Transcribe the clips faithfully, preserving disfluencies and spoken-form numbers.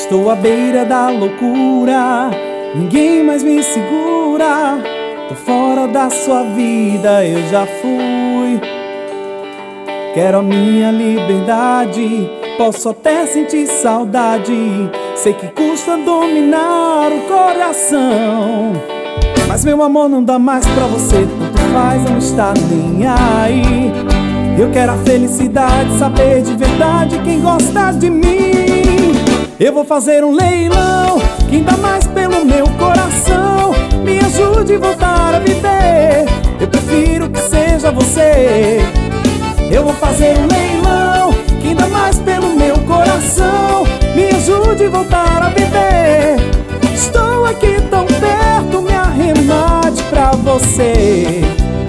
Estou à beira da loucura, ninguém mais me segura. Tô fora da sua vida, eu já fui. Quero a minha liberdade, posso até sentir saudade. Sei que custa dominar o coração, mas meu amor não dá mais pra você. Tanto faz, não está nem aí. Eu quero a felicidade, saber de verdade quem gosta de mim. Eu vou fazer um leilão, quem dá mais pelo meu coração. Me ajude a voltar a viver, eu prefiro que seja você. Eu vou fazer um leilão, quem dá mais pelo meu coração. Me ajude a voltar a viver. Estou aqui tão perto, me arremate pra você.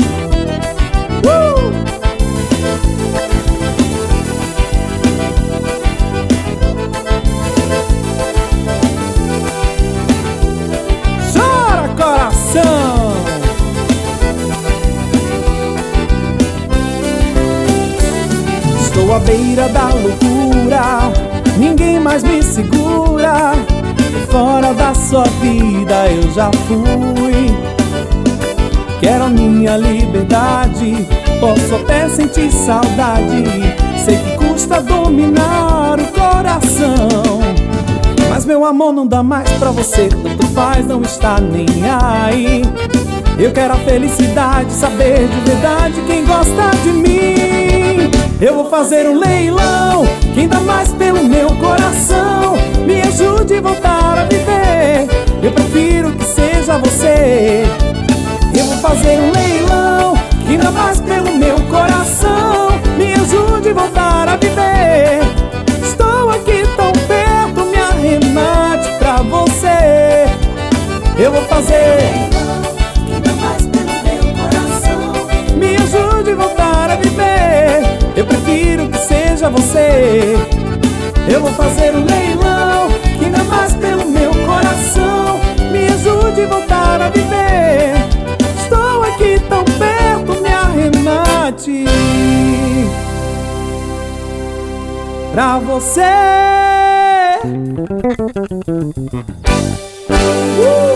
uh! Chora, coração! Estou à beira da loucura, ninguém mais me segura. Fora da sua vida eu já fui. Quero a minha liberdade, posso até sentir saudade. Sei que custa dominar o coração, mas meu amor não dá mais pra você. Tanto faz, não está nem aí. Eu quero a felicidade, saber de verdade quem gosta de mim. Eu vou fazer um leilão, quem dá mais pelo meu coração. Me ajude a voltar a viver, eu prefiro que seja você. Eu vou fazer um leilão, quem dá mais pelo meu coração. Me ajude a voltar a viver. Estou aqui tão perto, me arremate pra você. Eu vou fazer quem dá mais pelo meu coração. Me ajude a voltar a viver, eu prefiro que seja você. Eu vou fazer um leilão, que dá mais pelo meu coração. Me ajude a voltar a viver. Estou aqui tão perto, me arremate pra você. uh!